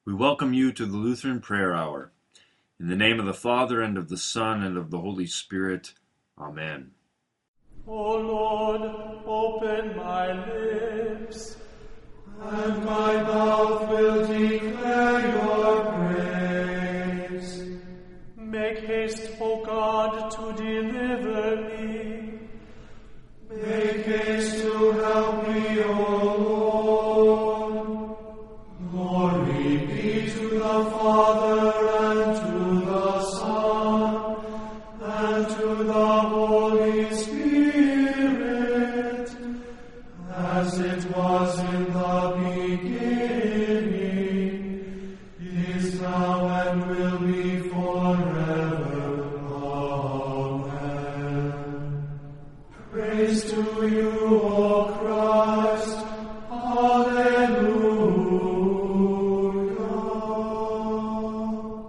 We welcome you to the Lutheran Prayer Hour. In the name of the Father, and of the Son, and of the Holy Spirit. Amen. O Lord, open my lips, and my mouth will declare your praise. Make haste, O God, to deliver me. Make haste to help me, O Lord. Glory be to the Father, and to the Son, and to the Holy Spirit, as it was in the beginning, is now, and will be forever. Amen. Praise to you, O Christ. Hallelujah.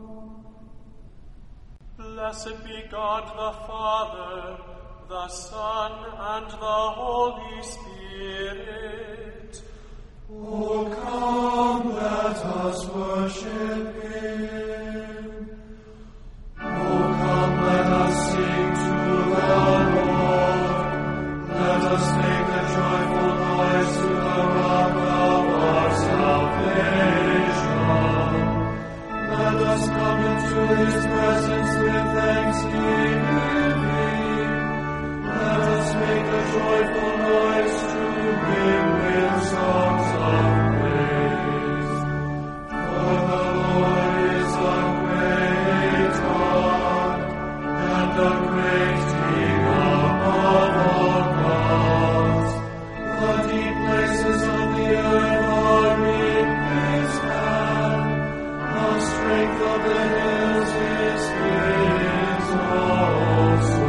Blessed be God the Father, the Son, and the Holy Spirit. O come, let us worship Him. O come, let us sing to the Lord. Let us make a joyful noise to the rock of our salvation. Let us come into His presence with thanksgiving. Let us make a joyful noise to Him with songs of praise. For the Lord is a great God, and a great King above all gods. The deep places of the earth are in His hand. The strength of the hills is His also.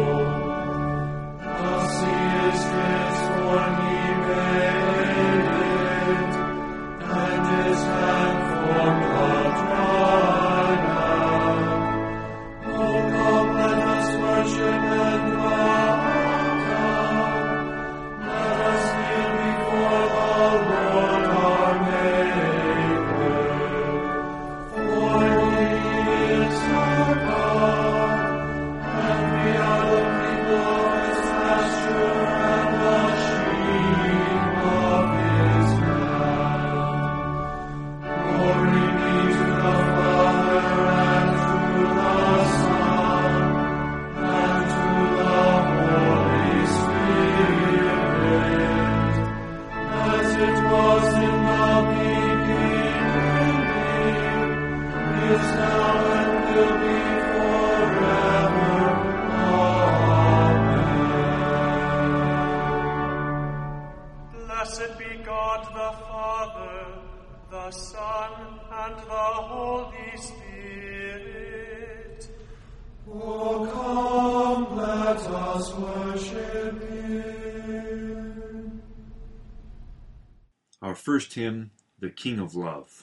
The sea is His, for He made it, and His hand formed the dry land. Oh, come, let us worship and bow down. Let us kneel before the Lord our Maker. For He is our God, and we are the people of His pasture and the sheep of His hand. Glory be to the Father, and to the Son, and to the Holy Spirit, as it was in the beginning, is now, and will be forever. Amen. Blessed be God the Father, the Son, and the Holy Spirit. O come, let us worship Him. Our first hymn, The King of Love.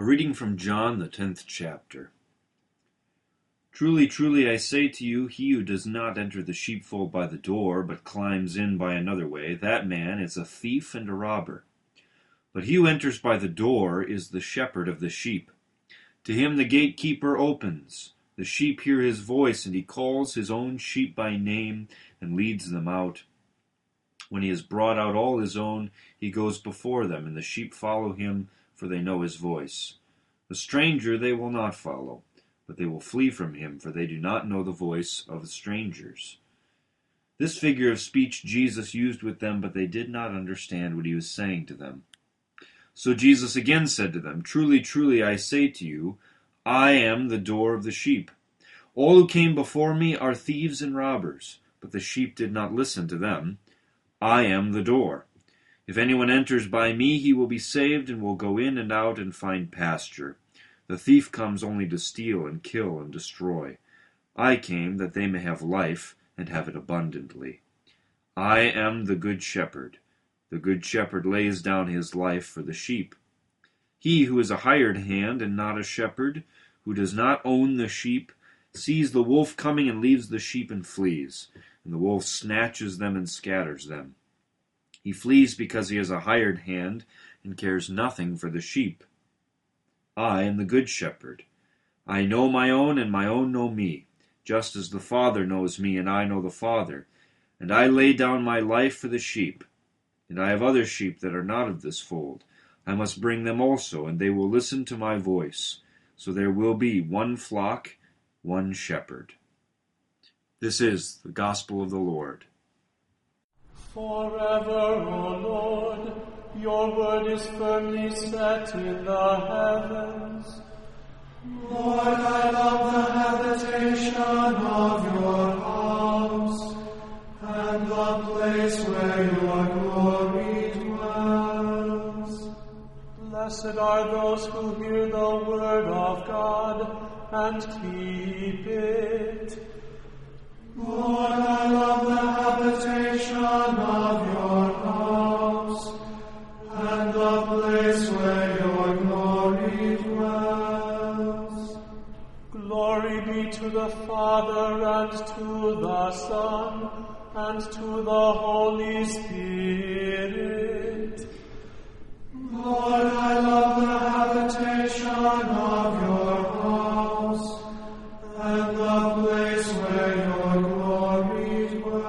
reading from John, the 10th chapter. Truly, truly, I say to you, he who does not enter the sheepfold by the door, but climbs in by another way, that man is a thief and a robber. But he who enters by the door is the shepherd of the sheep. To him the gatekeeper opens. The sheep hear his voice, and he calls his own sheep by name and leads them out. When he has brought out all his own, he goes before them, and the sheep follow him, for they know his voice. The stranger they will not follow, but they will flee from him, for they do not know the voice of strangers. This figure of speech Jesus used with them, but they did not understand what he was saying to them. So Jesus again said to them, Truly, truly, I say to you, I am the door of the sheep. All who came before me are thieves and robbers, but the sheep did not listen to them. I am the door. If anyone enters by me, he will be saved and will go in and out and find pasture. The thief comes only to steal and kill and destroy. I came that they may have life and have it abundantly. I am the good shepherd. The good shepherd lays down his life for the sheep. He who is a hired hand and not a shepherd, who does not own the sheep, sees the wolf coming and leaves the sheep and flees, and the wolf snatches them and scatters them. He flees because he is a hired hand and cares nothing for the sheep. I am the good shepherd. I know my own, and my own know me, just as the Father knows me, and I know the Father. And I lay down my life for the sheep. And I have other sheep that are not of this fold. I must bring them also, and they will listen to my voice. So there will be one flock, one shepherd. This is the gospel of the Lord. Forever, O Lord, your word is firmly set in the heavens. Lord, I love the habitation of your house, and the place where your glory dwells. Blessed are those who hear the word of God and keep it. Lord, I love the habitation of your house, and the place where your glory dwells. Glory be to the Father, and to the Son, and to the Holy Spirit. Lord, I love the habitation of your house, and the place where your glory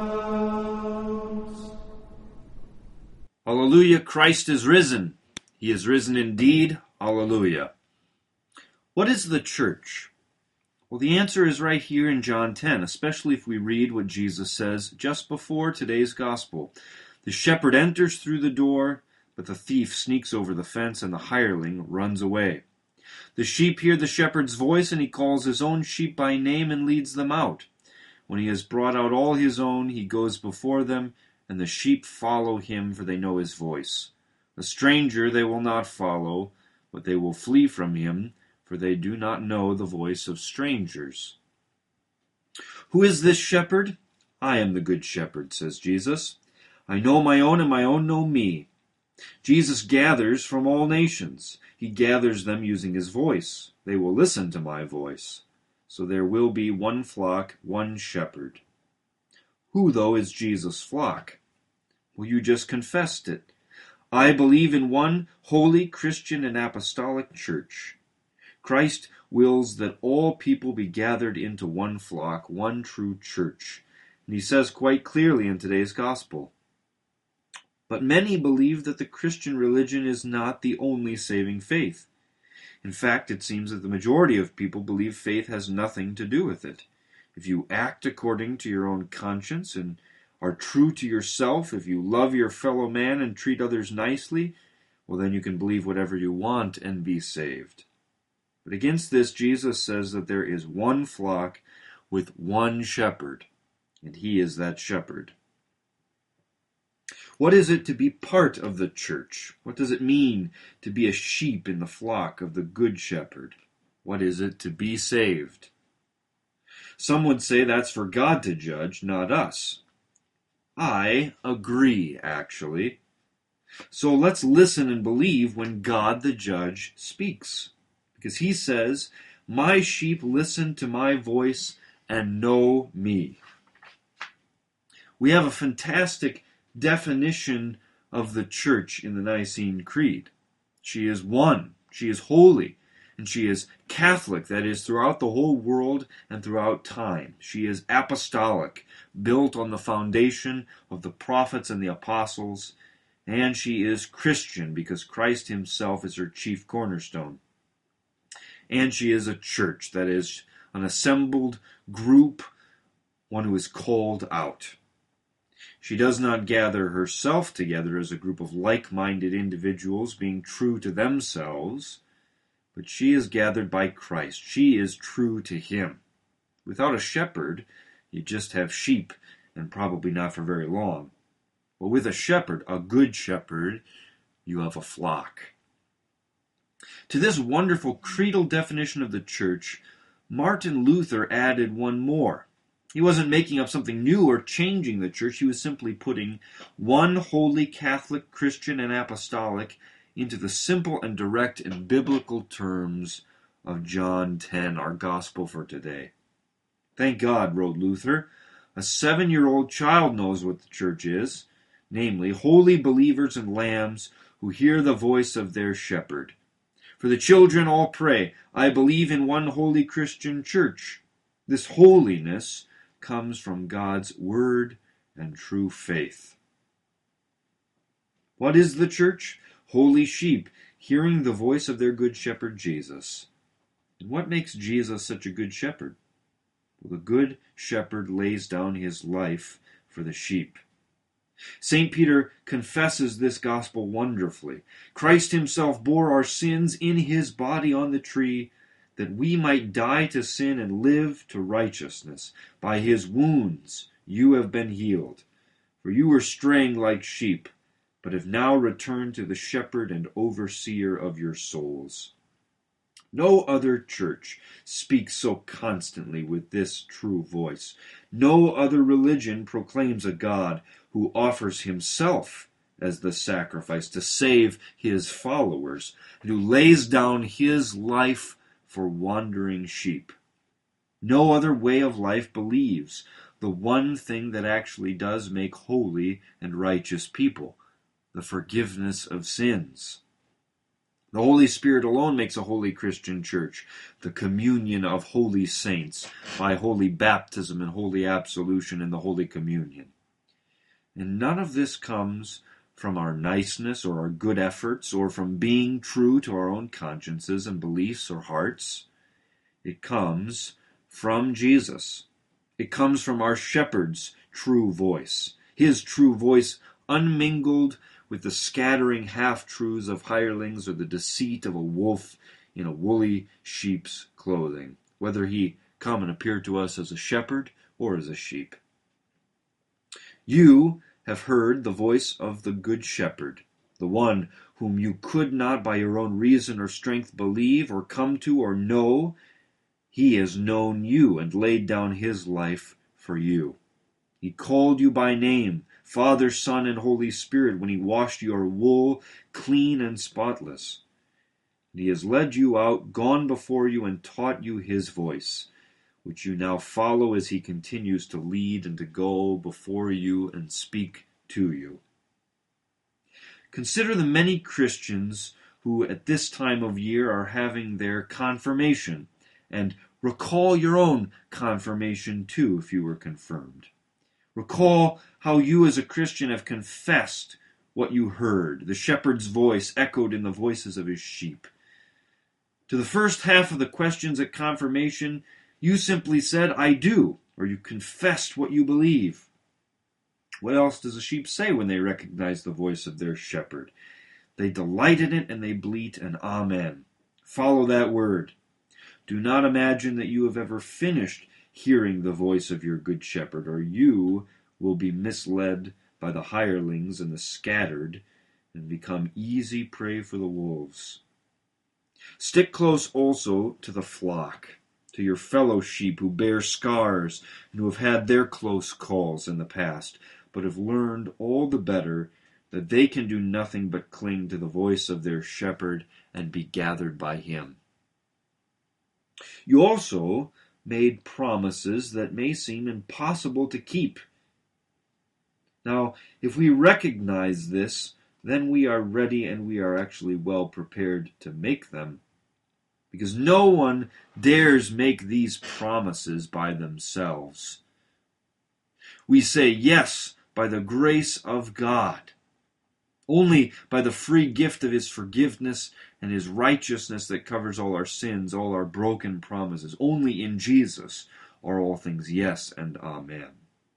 dwells. Alleluia, Christ is risen. He is risen indeed. Alleluia. What is the church? Well, the answer is right here in John 10, especially if we read what Jesus says just before today's gospel. The shepherd enters through the door, but the thief sneaks over the fence and the hireling runs away. The sheep hear the shepherd's voice, and he calls his own sheep by name and leads them out. When he has brought out all his own, he goes before them, and the sheep follow him, for they know his voice. A stranger they will not follow, but they will flee from him, for they do not know the voice of strangers. Who is this shepherd? I am the good shepherd, says Jesus. I know my own, and my own know me. Jesus gathers from all nations. He gathers them using his voice. They will listen to my voice. So there will be one flock, one shepherd. Who, though, is Jesus' flock? Well, you just confessed it. I believe in one holy Christian and apostolic church. Christ wills that all people be gathered into one flock, one true church. And he says quite clearly in today's gospel. But many believe that the Christian religion is not the only saving faith. In fact, it seems that the majority of people believe faith has nothing to do with it. If you act according to your own conscience and are true to yourself, if you love your fellow man and treat others nicely, well, then you can believe whatever you want and be saved. But against this, Jesus says that there is one flock with one shepherd, and he is that shepherd. What is it to be part of the church? What does it mean to be a sheep in the flock of the good shepherd? What is it to be saved? Some would say that's for God to judge, not us. I agree, actually. So let's listen and believe when God the judge speaks. Because he says, "My sheep listen to my voice and know me." We have a fantastic definition of the church in the Nicene Creed. She is one, she is holy, and she is Catholic, that is, throughout the whole world and throughout time. She is apostolic, built on the foundation of the prophets and the apostles, and she is Christian because Christ himself is her chief cornerstone. And she is a church, that is, an assembled group, one who is called out. She does not gather herself together as a group of like-minded individuals being true to themselves, but she is gathered by Christ. She is true to him. Without a shepherd, you just have sheep, and probably not for very long. But with a shepherd, a good shepherd, you have a flock. To this wonderful creedal definition of the church, Martin Luther added one more. He wasn't making up something new or changing the church. He was simply putting one holy Catholic, Christian, and apostolic into the simple and direct and biblical terms of John 10, our gospel for today. Thank God, wrote Luther, a 7-year-old child knows what the church is, namely, holy believers and lambs who hear the voice of their shepherd. For the children all pray, "I believe in one holy Christian church." This holiness comes from God's word and true faith. What is the church? Holy sheep, hearing the voice of their good shepherd Jesus. And what makes Jesus such a good shepherd? Well, the good shepherd lays down his life for the sheep. St. Peter confesses this gospel wonderfully. Christ himself bore our sins in his body on the tree, that we might die to sin and live to righteousness. By his wounds you have been healed. For you were straying like sheep, but have now returned to the shepherd and overseer of your souls. No other church speaks so constantly with this true voice. No other religion proclaims a God who offers himself as the sacrifice to save his followers, and who lays down his life for wandering sheep. No other way of life believes the one thing that actually does make holy and righteous people, the forgiveness of sins. The Holy Spirit alone makes a holy Christian church, the communion of holy saints, by holy baptism and holy absolution in the Holy Communion. And none of this comes from our niceness or our good efforts or from being true to our own consciences and beliefs or hearts. It comes from Jesus. It comes from our shepherd's true voice, his true voice unmingled with the scattering half-truths of hirelings or the deceit of a wolf in a woolly sheep's clothing, whether he come and appear to us as a shepherd or as a sheep. You have heard the voice of the good shepherd, the one whom you could not by your own reason or strength believe or come to or know. He has known you and laid down his life for you. He called you by name, Father, Son, and Holy Spirit, when he washed your wool clean and spotless. And he has led you out, gone before you, and taught you his voice, which you now follow as he continues to lead and to go before you and speak to you. Consider the many Christians who at this time of year are having their confirmation, and recall your own confirmation too if you were confirmed. Recall how you as a Christian have confessed what you heard, the shepherd's voice echoed in the voices of his sheep. To the first half of the questions at confirmation, you simply said, "I do," or you confessed what you believe. What else does a sheep say when they recognize the voice of their shepherd? They delight in it and they bleat an amen. Follow that word. Do not imagine that you have ever finished hearing the voice of your good shepherd, or you will be misled by the hirelings and the scattered and become easy prey for the wolves. Stick close also to the flock, to your fellow sheep who bear scars and who have had their close calls in the past, but have learned all the better that they can do nothing but cling to the voice of their shepherd and be gathered by him. You also made promises that may seem impossible to keep. Now, if we recognize this, then we are ready and we are actually well prepared to make them. Because no one dares make these promises by themselves. We say yes by the grace of God. Only by the free gift of His forgiveness and His righteousness that covers all our sins, all our broken promises. Only in Jesus are all things yes and amen.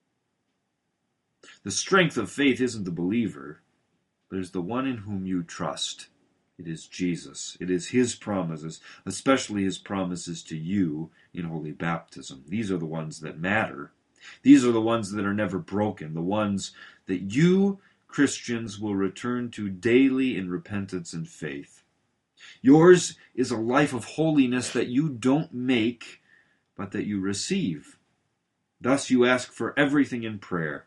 The strength of faith isn't the believer, but is the one in whom you trust. It is Jesus. It is His promises, especially His promises to you in holy baptism. These are the ones that matter. These are the ones that are never broken, the ones that you, Christians, will return to daily in repentance and faith. Yours is a life of holiness that you don't make, but that you receive. Thus you ask for everything in prayer.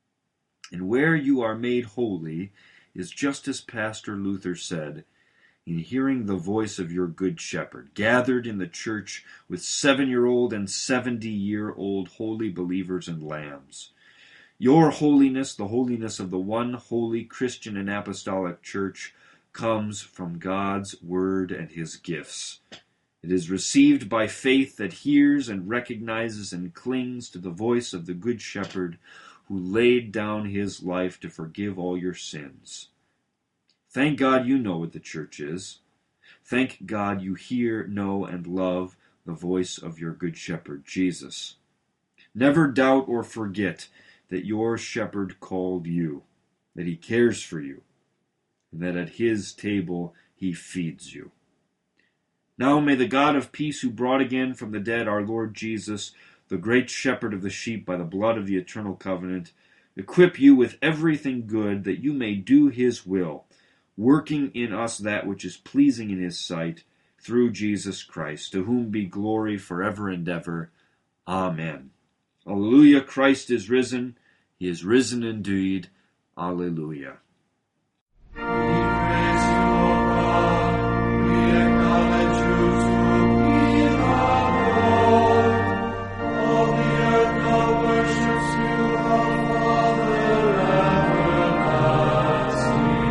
And where you are made holy is just as Pastor Luther said, in hearing the voice of your good shepherd, gathered in the church with 7-year-old and 70-year-old holy believers and lambs. Your holiness, the holiness of the one holy Christian and apostolic church, comes from God's word and His gifts. It is received by faith that hears and recognizes and clings to the voice of the good shepherd who laid down His life to forgive all your sins. Thank God you know what the church is. Thank God you hear, know, and love the voice of your good shepherd, Jesus. Never doubt or forget that your shepherd called you, that He cares for you, and that at His table He feeds you. Now may the God of peace, who brought again from the dead our Lord Jesus, the great shepherd of the sheep by the blood of the eternal covenant, equip you with everything good that you may do His will, working in us that which is pleasing in His sight, through Jesus Christ, to whom be glory forever and ever. Amen. Alleluia, Christ is risen. He is risen indeed. Alleluia. We praise you, O God. We acknowledge you to be our Lord. All the earth now worships you, our Father everlasting.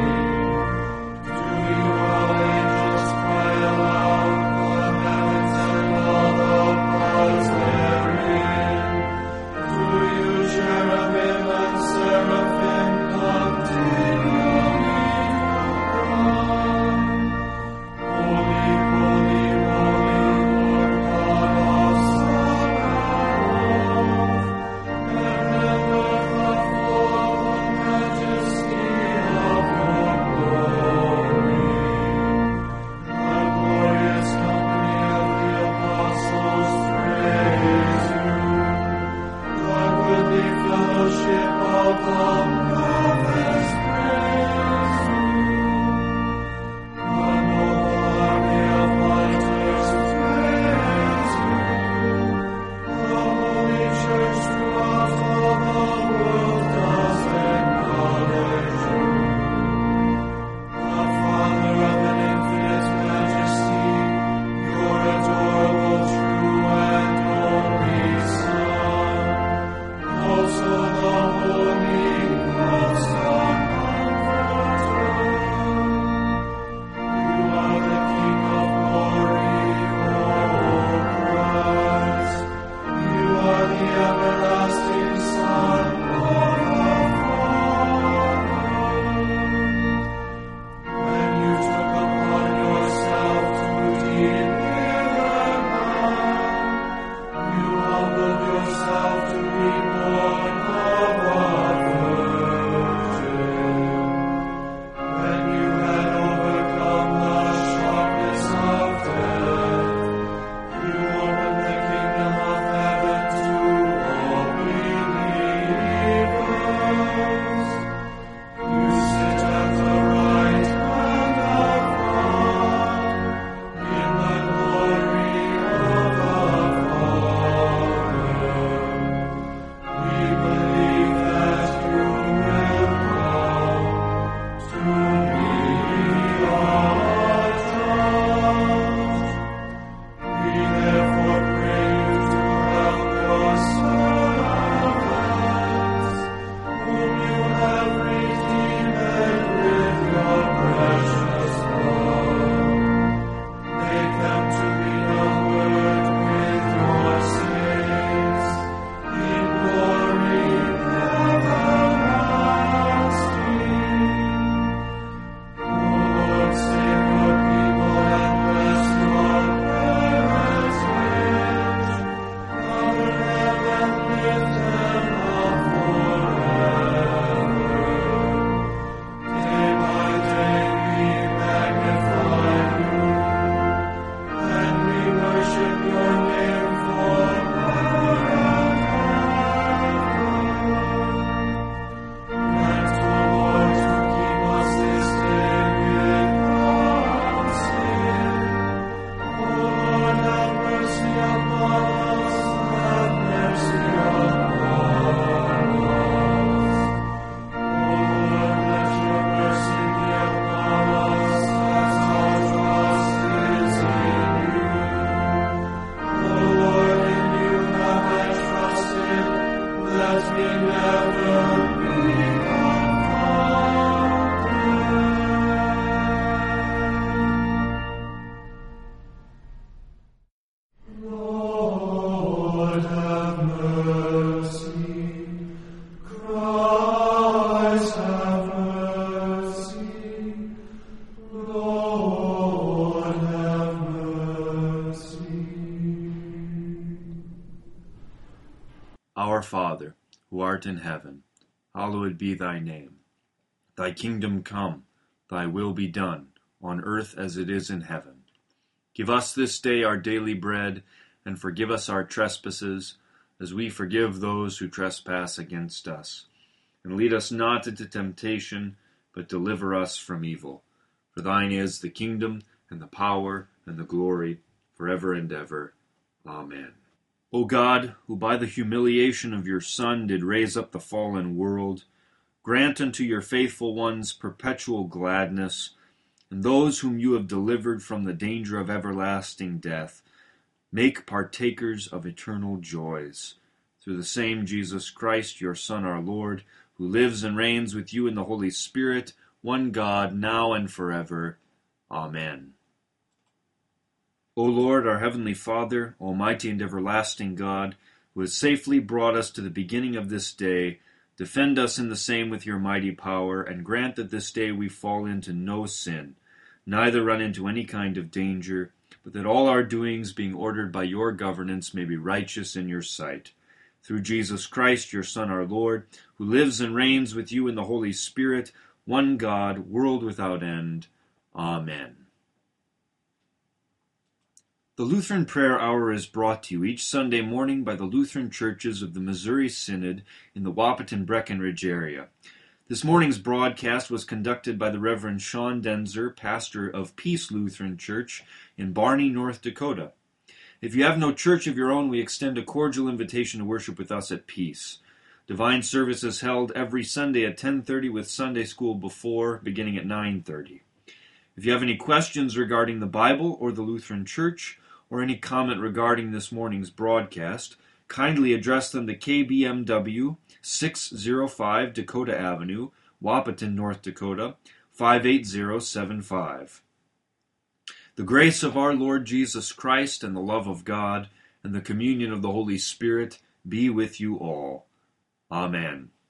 To you all angels cry aloud, the heavens and all the powers therein. To you cherubim and seraphim continually to cry. Holy, holy, holy. Father, who art in heaven, hallowed be thy name. Thy kingdom come, thy will be done, on earth as it is in heaven. Give us this day our daily bread, and forgive us our trespasses, as we forgive those who trespass against us. And lead us not into temptation, but deliver us from evil. For thine is the kingdom, and the power, and the glory, forever and ever. Amen. O God, who by the humiliation of your Son did raise up the fallen world, grant unto your faithful ones perpetual gladness, and those whom you have delivered from the danger of everlasting death, make partakers of eternal joys. Through the same Jesus Christ, your Son, our Lord, who lives and reigns with you in the Holy Spirit, one God, now and forever. Amen. O Lord, our heavenly Father, almighty and everlasting God, who has safely brought us to the beginning of this day, defend us in the same with your mighty power, and grant that this day we fall into no sin, neither run into any kind of danger, but that all our doings, being ordered by your governance, may be righteous in your sight. Through Jesus Christ, your Son, our Lord, who lives and reigns with you in the Holy Spirit, one God, world without end. Amen. The Lutheran Prayer Hour is brought to you each Sunday morning by the Lutheran Churches of the Missouri Synod in the Wahpeton-Breckenridge area. This morning's broadcast was conducted by the Reverend Sean Denzer, pastor of Peace Lutheran Church in Barney, North Dakota. If you have no church of your own, we extend a cordial invitation to worship with us at Peace. Divine service is held every Sunday at 10:30 with Sunday school before, beginning at 9:30. If you have any questions regarding the Bible or the Lutheran Church, or any comment regarding this morning's broadcast, kindly address them to KBMW, 605 Dakota Avenue, Wahpeton, North Dakota, 58075. The grace of our Lord Jesus Christ and the love of God and the communion of the Holy Spirit be with you all. Amen.